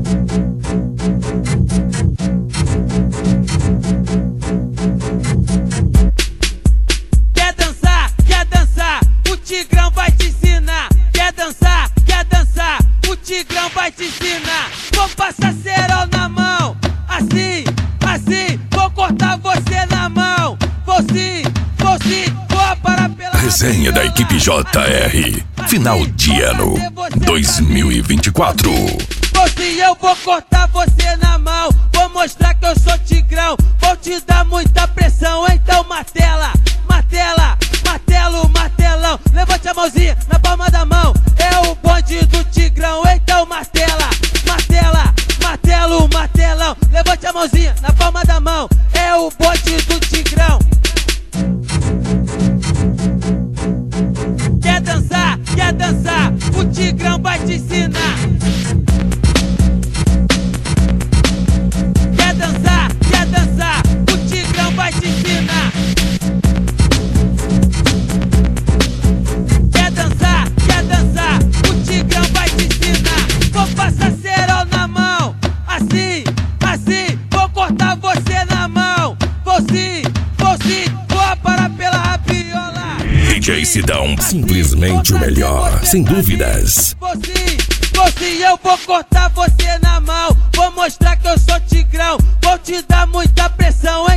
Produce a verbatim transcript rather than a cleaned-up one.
Quer dançar, quer dançar, o Tigrão vai te ensinar. Quer dançar, quer dançar, o Tigrão vai te ensinar. Vou passar cerol na mão, assim, assim, vou cortar você na mão. Vou sim, vou sim, vou parar pela... Resenha da equipe J R, final de ano dois mil e vinte e quatro. Assim eu vou cortar você na mão, vou mostrar que eu sou Tigrão. Vou te dar muita pressão, então martela, martela, martelo, martelão. Levante a mãozinha na palma da mão, é o bonde do Tigrão. Então martela, martela, martelo, martelão. Levante a mãozinha na palma da mão, é o bonde do Tigrão. Quer dançar, quer dançar, o Tigrão vai te ensinar. Quer dançar, quer dançar, o Tigrão vai te ensinar. Quer dançar, quer dançar, o Tigrão vai te ensinar. Vou passar cerol na mão, assim, assim, vou cortar você na mão. Vou sim, vou sim, vou parar pela rabiola. D J Sidão, simplesmente o melhor, sem dúvidas. Vou sim, vou sim, eu vou cortar você na mão. Vou mostrar que eu sou Tigrão, vou te dar muita pressão,